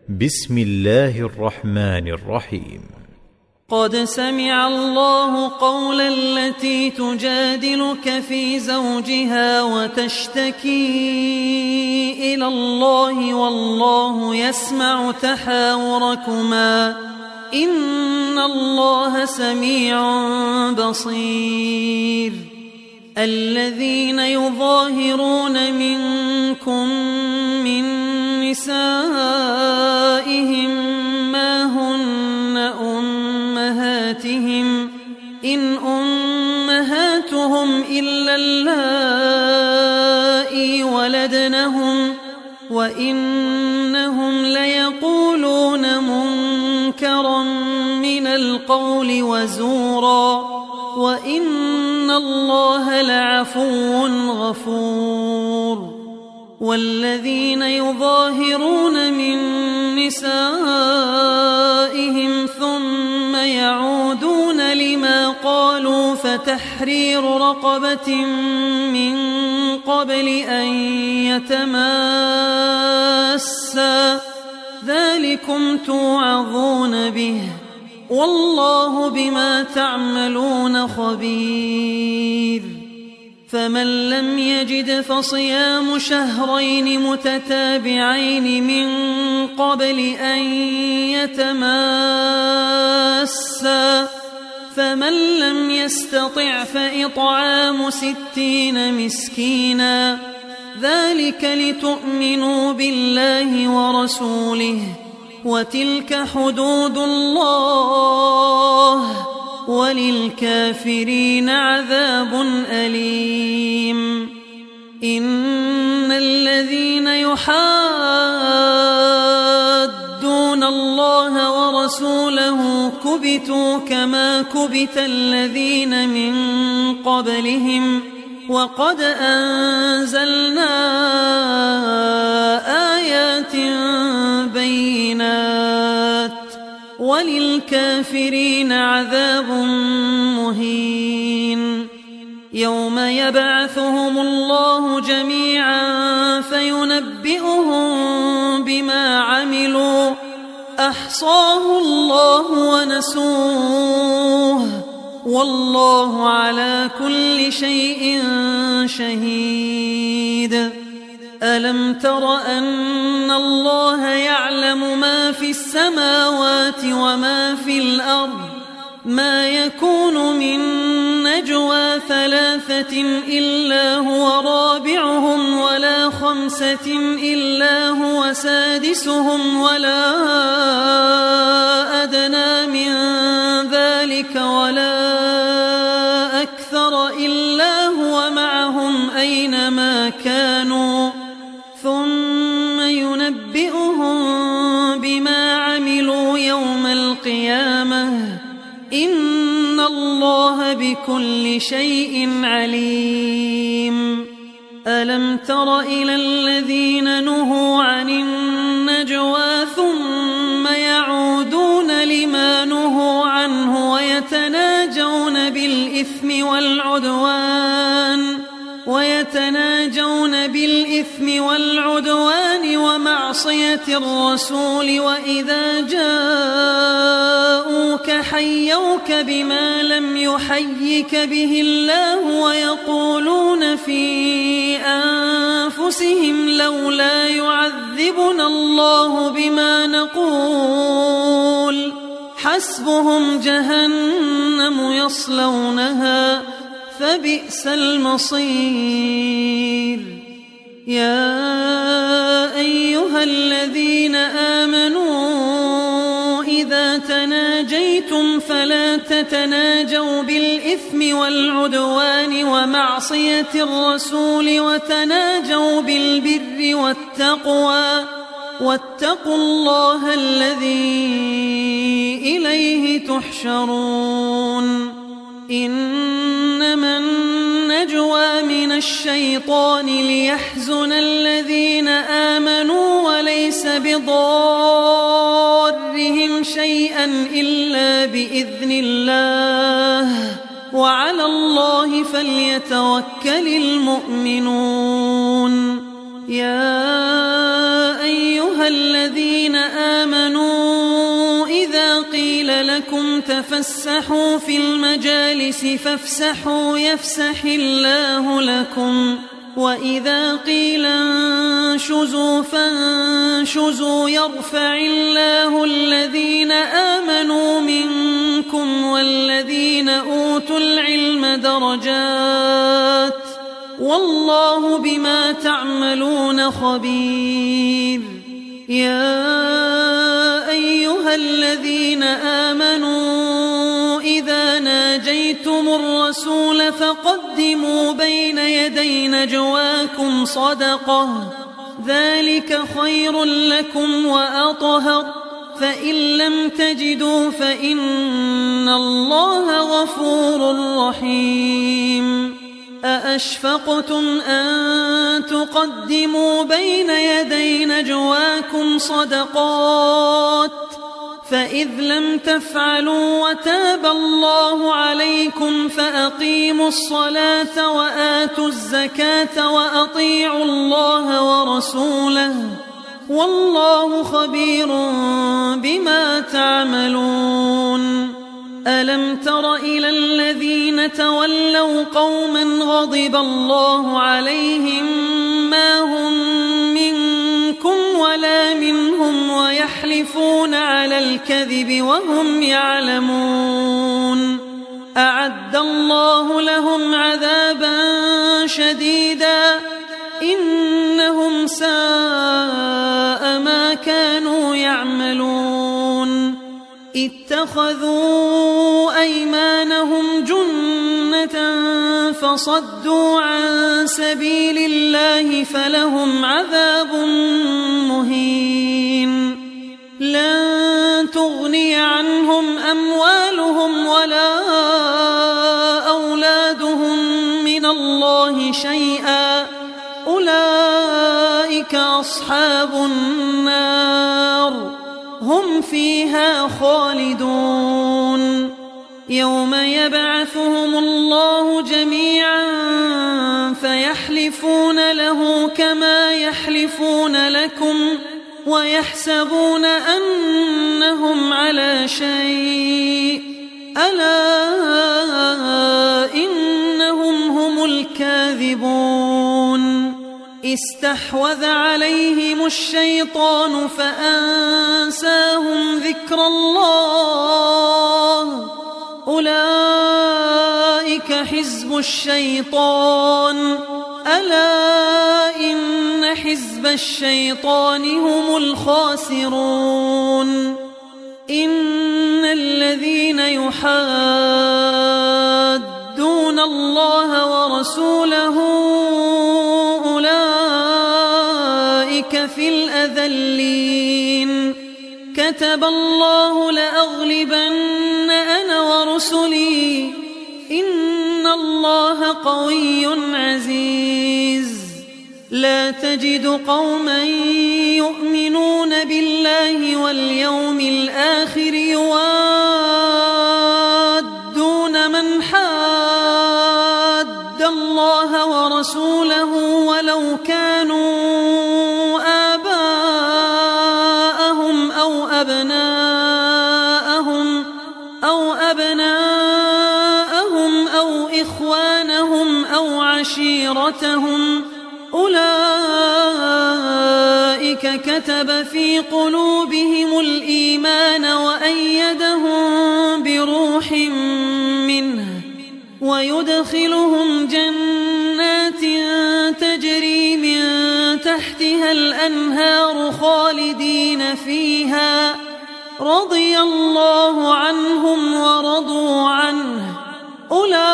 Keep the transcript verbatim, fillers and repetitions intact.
بسم الله الرحمن الرحيم. قد سمع الله قول التي تجادلك في زوجها وتشتكي إلى الله والله يسمع تحاوركما إن الله سميع بصير. الذين يظاهرون منكم من نسائهم ما هن أمهاتهم إن أمهاتهم إلا اللائي ولدنهم وإنهم ليقولون منكرا من القول وزورا وإن الله لعفو غفور. والذين يظاهرون من نسائهم ثم يعودون لما قالوا فتحرير رقبة من قبل أن يتماسا ذلكم توعظون به والله بما تعملون خبير. فمن لم يجد فصيام شهرين متتابعين من قبل أن يتماسا فمن لم يستطع فإطعام ستين مسكينا ذلك لتؤمنوا بالله ورسوله وتلك حدود الله وللكافرين عذاب أليم. إن الذين يحادون الله ورسوله كبتوا كما كبت الذين من قبلهم وقد أنزلنا آيات بينات وللكافرين عذاب مهين. يوم يبعثهم الله جميعا فينبئهم بما عملوا أحصاه الله ونسوه والله على كل شيء شهيد. ألم تر أن الله يعلم ما في السماوات وما في الأرض ما يكون من نجوى ثلاثة إلا هو رابعهم ولا خمسة إلا هو سادسهم ولا أدنى من ذلك ولا أكثر إلا هو معهم أينما كانوا ثم ينبئهم بما عملوا يوم القيامة إن الله بكل شيء عليم. ألم تر إلى الذين نهوا عن النجوى ثم يعودون لما نهوا عنه ويتناجون بالإثم والعدوان ويتناجون بالإثم والعدوان ومعصية الرسول وإذا جاءوك حيوك بما لم يحيك به الله ويقولون في أنفسهم لولا يعذبنا الله بما نقول حسبهم جهنم يصلونها فبئس المصير. يا أيها الذين آمنوا إذا تناجيتم فلا تتناجوا بالإثم والعدوان ومعصية الرسول وتناجوا بالبر والتقوى واتقوا الله الذي إليه تحشرون. إنما النجوى من الشيطان ليحزن الذين آمنوا وليس بضارهم شيئا إلا بإذن الله وعلى الله فليتوكل المؤمنون. يا أيها الذين آمنوا إذا قيل لكم تفسحوا في المجالس فافسحوا يفسح الله لكم وإذا قيل انشزوا فانشزوا يرفع الله الذين آمنوا منكم والذين أوتوا العلم درجات والله بما تعملون خبير. يا أيها الذين آمنوا إذا ناجيتم الرسول فقدموا بين يدي نجواكم صدقة ذلك خير لكم وأطهر فإن لم تجدوا فإن الله غفور رحيم. أأشفقتم أن تقدموا بين يدي نجواكم صدقات فإذ لم تفعلوا وتاب الله عليكم فأقيموا الصلاة وآتوا الزكاة وأطيعوا الله ورسوله والله خبير بما تعملون. ألم تر إلى الذين تولوا قوما غضب الله عليهم ما هم منكم ولا منهم ويحلفون على الكذب وهم يعلمون أعد الله لهم عذابا شديدا إنهم ساء ما كانوا يعملون. اتخذوا أيمانهم جنة فصدوا عن سبيل الله فلهم عذاب مهين. لن تغني عنهم أموالهم ولا أولادهم من الله شيئا أولئك أصحاب النار هم فيها خالدون. يوم يبعثهم الله جميعا فيحلفون له كما يحلفون لكم ويحسبون أنهم على شيء ألا إنهم هم الكاذبون. استحوذ عليهم الشيطان فأنساهم ذكر الله أولئك حزب الشيطان ألا إن حزب الشيطان هم الخاسرون. إن الذين يحادون الله ورسوله في الأذلين. كتب الله لأغلبن أنا ورسلي إن الله قوي عزيز. لا تجد قوما يؤمنون بالله واليوم الآخر يوادون من حاد الله ورسوله ولو كانوا أبناءهم أو أبناءهم أو إخوانهم أو عشيرتهم أولئك كتب في قلوبهم الإيمان وأيدهم بروح منه ويدخلهم جنات تجري من تحتها الأنهار خالدين فيها رضي الله عنهم ورضوا عنه أولئك